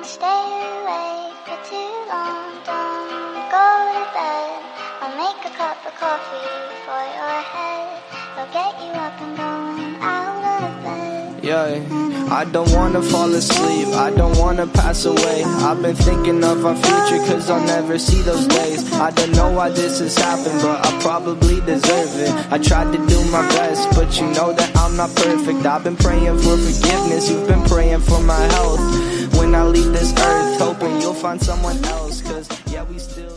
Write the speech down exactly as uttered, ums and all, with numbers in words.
Don't stay awake for too long. Don't go to bed. I'll make a cup of coffee for your head. I'll get you up and going out of bed. Yeah, I don't wanna fall asleep, I don't wanna pass away. I've been thinking of our future cause I'll never see those days. I don't know why this has happened, but I probably deserve it. I tried to do my best, but you know that I'm not perfect. I've been praying for forgiveness, you've been praying for my health. When I leave this earth, hoping you'll find someone else, cause yeah, we still